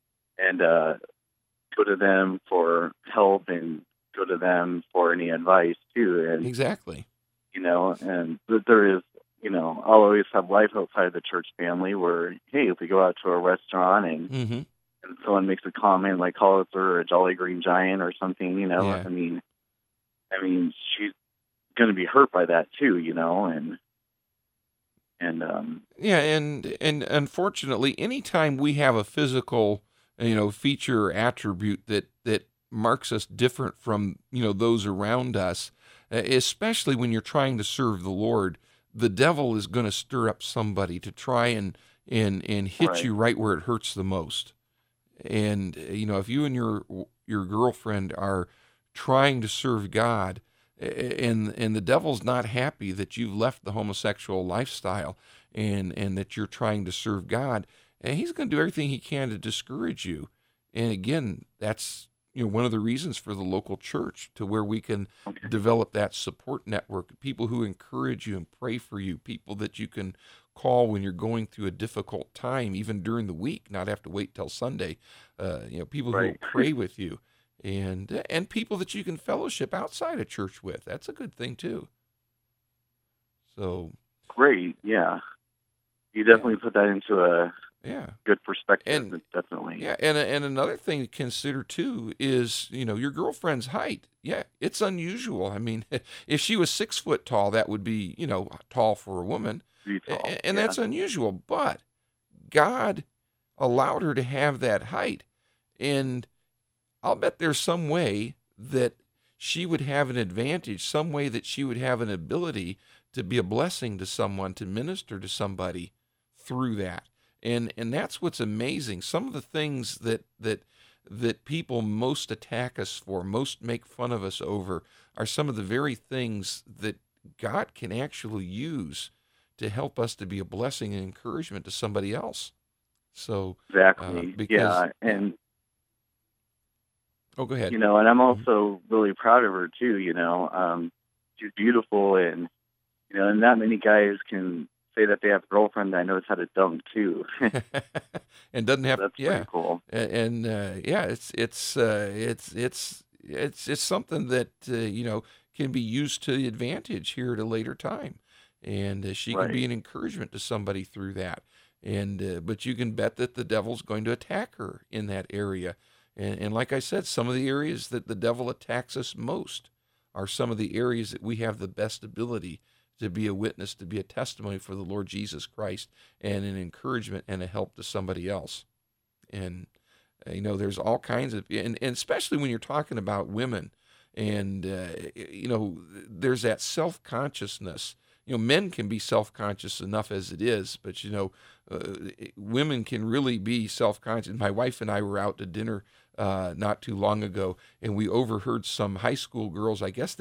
Speaker 3: Go to them for help, and go to them for any advice too. And
Speaker 2: Exactly.
Speaker 3: and there is, I'll always have life outside of the church family, where, hey, if we go out to a restaurant and
Speaker 2: Mm-hmm.
Speaker 3: and someone makes a comment like, call us or a Jolly Green Giant or something,
Speaker 2: Yeah.
Speaker 3: I mean, she's going to be hurt by that too,
Speaker 2: Yeah, and unfortunately, anytime we have a physical, feature or attribute that marks us different from, those around us, especially when you're trying to serve the Lord, the devil is going to stir up somebody to try and hit
Speaker 3: Right.
Speaker 2: you right where it hurts the most. And if you and your girlfriend are trying to serve God, and the devil's not happy that you've left the homosexual lifestyle, and that you're trying to serve God, and he's going to do everything he can to discourage you. And again, that's one of the reasons for the local church, to where we can
Speaker 3: Okay.
Speaker 2: develop that support network, people who encourage you and pray for you, people that you can call when you're going through a difficult time, even during the week, not have to wait till Sunday. People who will
Speaker 3: Right.
Speaker 2: pray with you, and people that you can fellowship outside of church with. That's a good thing too. So,
Speaker 3: Great. Yeah. You definitely put that into a
Speaker 2: yeah.
Speaker 3: good perspective.
Speaker 2: And
Speaker 3: Definitely.
Speaker 2: Yeah, and another thing to consider too is, your girlfriend's height. Yeah, it's unusual. I mean, if she was 6 foot tall, that would be, tall for a woman,
Speaker 3: Be tall.
Speaker 2: and
Speaker 3: Yeah.
Speaker 2: that's unusual. But God allowed her to have that height, and I'll bet there's some way that she would have an advantage, some way that she would have an ability to be a blessing to someone, to minister to somebody through that. And that's what's amazing. Some of the things that people most attack us for, most make fun of us over, are some of the very things that God can actually use to help us to be a blessing and encouragement to somebody else. So,
Speaker 3: Exactly.
Speaker 2: because
Speaker 3: Yeah. And,
Speaker 2: oh, go ahead.
Speaker 3: and I'm also really proud of her too, she's beautiful, and, and not many guys can say that they have a girlfriend that knows how to dunk too.
Speaker 2: And doesn't have,
Speaker 3: That's pretty cool.
Speaker 2: and it's something that can be used to the advantage here at a later time, and she can
Speaker 3: Right.
Speaker 2: be an encouragement to somebody through that. And but you can bet that the devil's going to attack her in that area, and like I said, some of the areas that the devil attacks us most are some of the areas that we have the best ability to be a witness, to be a testimony for the Lord Jesus Christ, and an encouragement and a help to somebody else. And, there's all kinds of, and especially when you're talking about women, and, there's that self-consciousness. Men can be self-conscious enough as it is, but, women can really be self-conscious. My wife and I were out to dinner not too long ago, and we overheard some high school girls, I guess they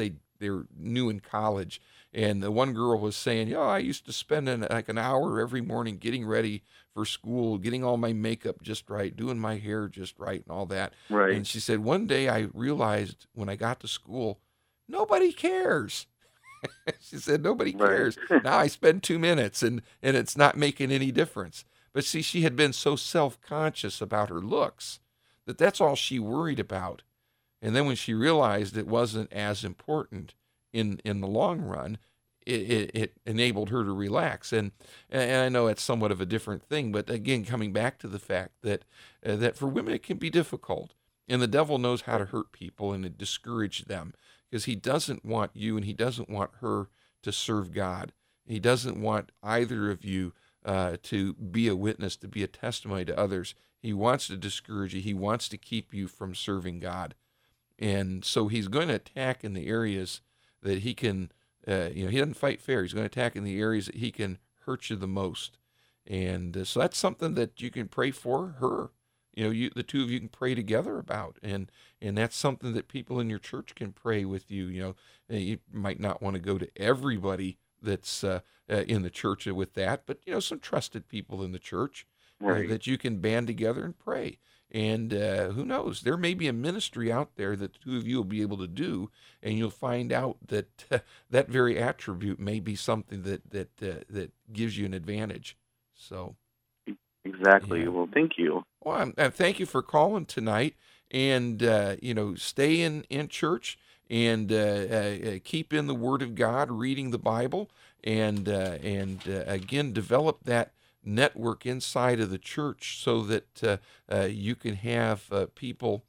Speaker 2: they were new in college. And the one girl was saying, I used to spend an hour every morning getting ready for school, getting all my makeup just right, doing my hair just right and all that.
Speaker 3: Right.
Speaker 2: And she said, one day I realized when I got to school, nobody cares. She said, nobody cares. Now I spend 2 minutes and it's not making any difference. But see, she had been so self-conscious about her looks that's all she worried about. And then when she realized it wasn't as important in the long run, it enabled her to relax. And I know it's somewhat of a different thing, but again, coming back to the fact that for women it can be difficult, and the devil knows how to hurt people and to discourage them, because he doesn't want you and he doesn't want her to serve God. He doesn't want either of you to be a witness, to be a testimony to others. He wants to discourage you. He wants to keep you from serving God. And so he's going to attack in the areas that he can, he doesn't fight fair. He's going to attack in the areas that he can hurt you the most. And so that's something that you can pray for her. The two of you can pray together about. And that's something that people in your church can pray with you. You might not want to go to everybody that's in the church with that, but, some trusted people in the church that you can band together and pray. And who knows, there may be a ministry out there that the two of you will be able to do, and you'll find out that that very attribute may be something that gives you an advantage. So,
Speaker 3: exactly.
Speaker 2: Yeah.
Speaker 3: Well, thank you.
Speaker 2: Well, thank you for calling tonight, and stay in church and keep in the Word of God, reading the Bible, and again, develop that network inside of the church so that you can have people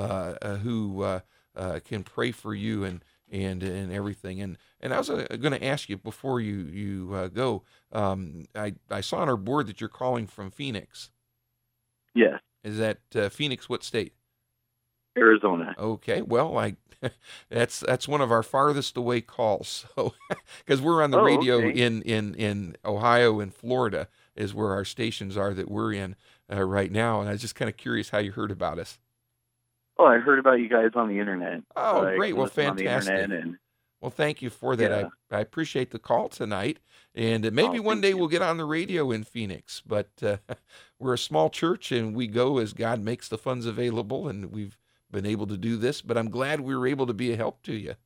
Speaker 2: who can pray for you and everything. And I was going to ask you before you go. I saw on our board that you're calling from Phoenix.
Speaker 3: Yes.
Speaker 2: Is that Phoenix? What state?
Speaker 3: Arizona.
Speaker 2: Okay. Well, that's one of our farthest away calls. So, because we're on the radio
Speaker 3: okay.
Speaker 2: in Ohio and Florida is where our stations are that we're in right now. And I was just kind of curious how you heard about us.
Speaker 3: Oh, I heard about you guys on the internet.
Speaker 2: Oh, great. Well, fantastic.
Speaker 3: And
Speaker 2: well, thank you for that.
Speaker 3: Yeah.
Speaker 2: I appreciate the call tonight. And maybe one day we'll get on the radio in Phoenix. But we're a small church, and we go as God makes the funds available, and we've been able to do this. But I'm glad we were able to be a help to you.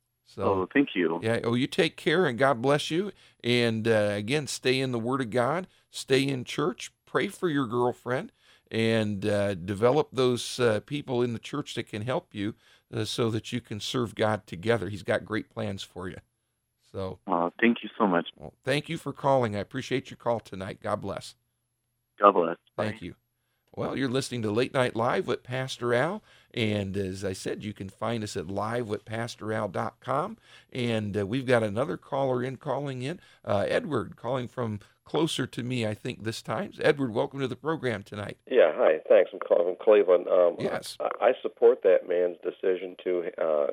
Speaker 2: So,
Speaker 3: thank you.
Speaker 2: Yeah. Oh, you take care, and God bless you. And again, stay in the Word of God, stay in church, pray for your girlfriend, and develop those people in the church that can help you so that you can serve God together. He's got great plans for you. So,
Speaker 3: thank you so much.
Speaker 2: Well, thank you for calling. I appreciate your call tonight. God bless.
Speaker 3: God bless. Bye.
Speaker 2: Thank you. Well, you're listening to Late Night Live with Pastor Al, and as I said, you can find us at livewithpastoral.com, and we've got another caller calling in, Edward, calling from closer to me, I think, this time. Edward, welcome to the program tonight.
Speaker 4: Yeah, hi, thanks. I'm calling from Cleveland.
Speaker 2: Yes.
Speaker 4: I support that man's decision to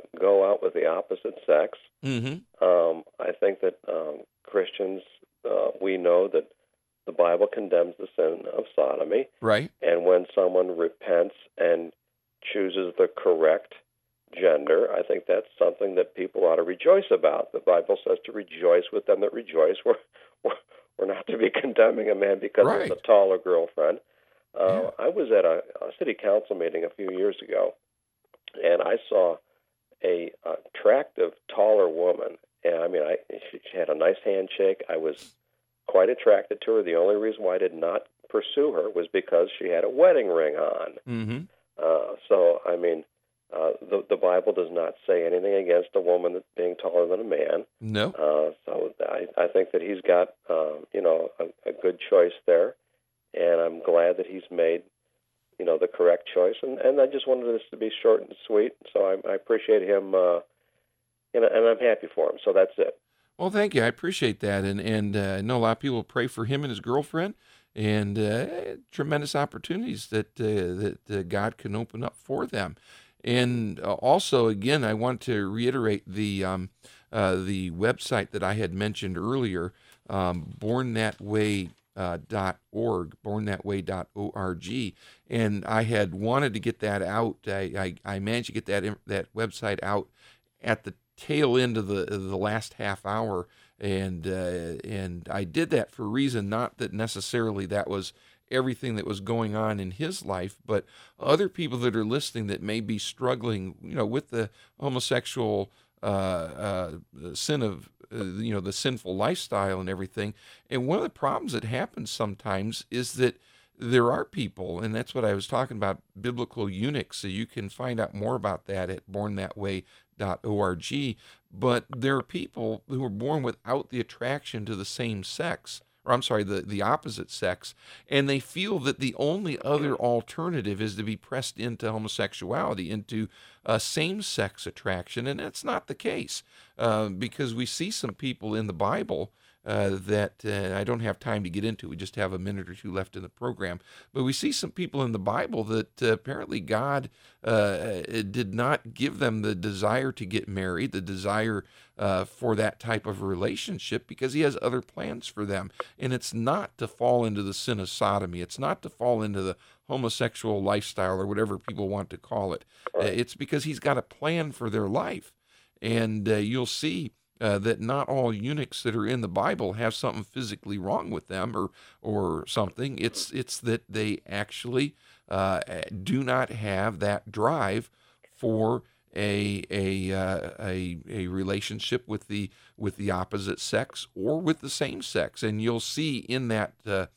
Speaker 4: go out with the opposite sex.
Speaker 2: Mm-hmm.
Speaker 4: I think that Christians, we know that the Bible condemns the sin of sodomy.
Speaker 2: Right.
Speaker 4: And when someone repents and chooses the correct gender, I think that's something that people ought to rejoice about. The Bible says to rejoice with them that rejoice. We're not to be condemning a man because
Speaker 2: Right.
Speaker 4: of a taller girlfriend.
Speaker 2: Yeah.
Speaker 4: I was at a city council meeting a few years ago, and I saw a attractive, taller woman. And I mean, she had a nice handshake. I was quite attracted to her. The only reason why I did not pursue her was because she had a wedding ring on.
Speaker 2: Mm-hmm.
Speaker 4: So, I mean, the Bible does not say anything against a woman that's being taller than a man.
Speaker 2: No.
Speaker 4: So I think that he's got, a good choice there, and I'm glad that he's made, the correct choice. And I just wanted this to be short and sweet, so I appreciate him, and I'm happy for him. So that's it.
Speaker 2: Well, thank you. I appreciate that. And I know a lot of people pray for him and his girlfriend, and tremendous opportunities that God can open up for them. And also, again, I want to reiterate the website that I had mentioned earlier, bornthatway.org, bornthatway.org. And I had wanted to get that out. I managed to get that website out at the tail end of the last half hour, and I did that for a reason, not that necessarily that was everything that was going on in his life, but other people that are listening that may be struggling, with the homosexual sin of, the sinful lifestyle and everything. And one of the problems that happens sometimes is that there are people, and that's what I was talking about, biblical eunuchs. So you can find out more about that at bornthatway.org. But there are people who are born without the attraction to the same sex, or I'm sorry, the opposite sex, and they feel that the only other alternative is to be pressed into homosexuality, into same-sex attraction, and that's not the case, because we see some people in the Bible that I don't have time to get into. We just have a minute or two left in the program. But we see some people in the Bible that apparently God did not give them the desire to get married, the desire for that type of relationship, because he has other plans for them. And it's not to fall into the sin of sodomy. It's not to fall into the homosexual lifestyle or whatever people want to call it. It's because he's got a plan for their life. And you'll see that not all eunuchs that are in the Bible have something physically wrong with them or something. It's that they actually do not have that drive for a relationship with the opposite sex or with the same sex. And you'll see in that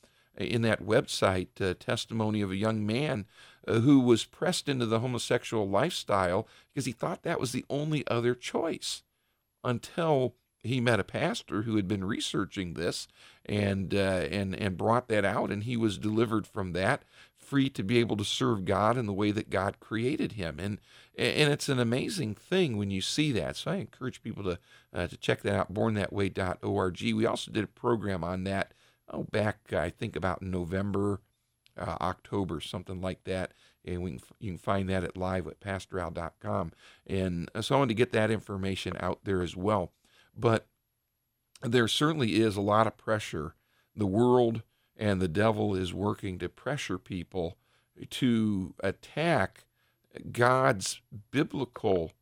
Speaker 2: website testimony of a young man who was pressed into the homosexual lifestyle because he thought that was the only other choice, until he met a pastor who had been researching this and brought that out, and he was delivered from that, free to be able to serve God in the way that God created him. And it's an amazing thing when you see that. So I encourage people to check that out, bornthatway.org. We also did a program on that back, I think, about November, October, something like that. And you can find that at live@pastoral.com. And so I wanted to get that information out there as well. But there certainly is a lot of pressure. The world and the devil is working to pressure people to attack God's biblical,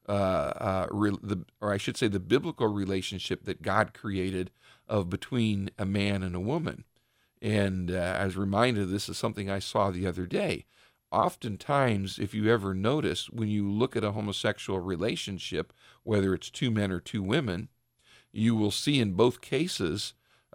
Speaker 2: the biblical relationship that God created of between a man and a woman. And I was reminded, this is something I saw the other day. Oftentimes, if you ever notice, when you look at a homosexual relationship, whether it's two men or two women, you will see in both cases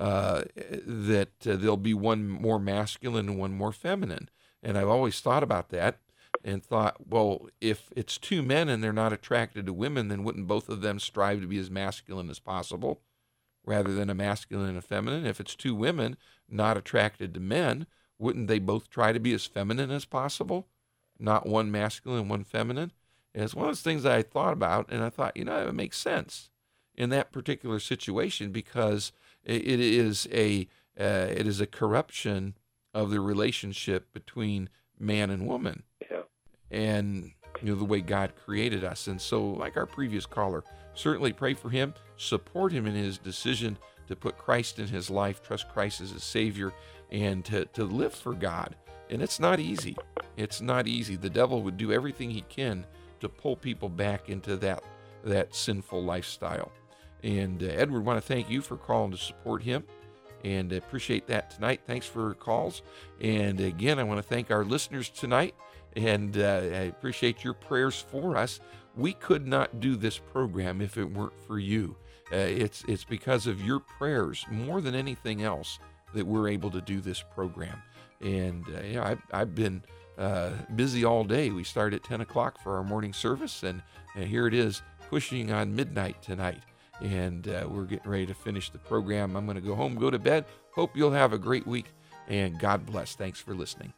Speaker 2: that there'll be one more masculine and one more feminine. And I've always thought about that and thought, well, if it's two men and they're not attracted to women, then wouldn't both of them strive to be as masculine as possible rather than a masculine and a feminine? If it's two women not attracted to men, wouldn't they both try to be as feminine as possible? Not one masculine and one feminine? And it's one of those things that I thought about, and I thought, it makes sense in that particular situation, because it is a corruption of the relationship between man and woman.
Speaker 4: Yeah.
Speaker 2: And the way God created us. And so, like our previous caller, certainly pray for him, support him in his decision to put Christ in his life, trust Christ as his Savior, and to live for God. And it's not easy. It's not easy. The devil would do everything he can to pull people back into that sinful lifestyle. And Edward, want to thank you for calling to support him, and appreciate that tonight. Thanks for calls. And again, I want to thank our listeners tonight, and I appreciate your prayers for us. We could not do this program if it weren't for you. It's because of your prayers more than anything else that we're able to do this program. And I've been busy all day. We start at 10 o'clock for our morning service, and here it is pushing on midnight tonight. And we're getting ready to finish the program. I'm going to go home, go to bed. Hope you'll have a great week, and God bless. Thanks for listening.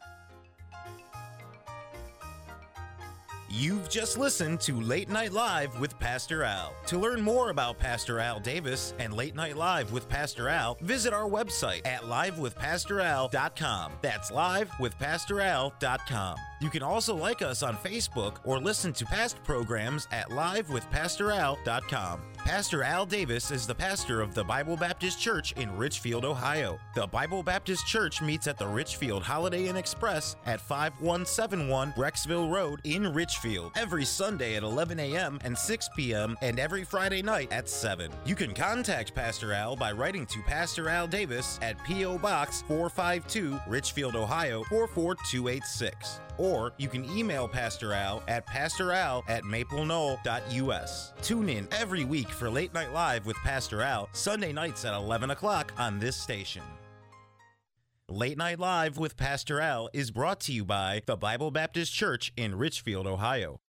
Speaker 1: You've just listened to Late Night Live with Pastor Al. To learn more about Pastor Al Davis and Late Night Live with Pastor Al, visit our website at livewithpastoral.com. That's livewithpastoral.com. You can also like us on Facebook or listen to past programs at livewithpastoral.com. Pastor Al Davis is the pastor of the Bible Baptist Church in Richfield, Ohio. The Bible Baptist Church meets at the Richfield Holiday Inn Express at 5171 Brecksville Road in Richfield every Sunday at 11 a.m. and 6 p.m. and every Friday night at 7. You can contact Pastor Al by writing to Pastor Al Davis at P.O. Box 452, Richfield, Ohio 44286. Or you can email Pastor Al at pastoral@mapleknoll.us. Tune in every week for Late Night Live with Pastor Al, Sunday nights at 11 o'clock on this station. Late Night Live with Pastor Al is brought to you by the Bible Baptist Church in Richfield, Ohio.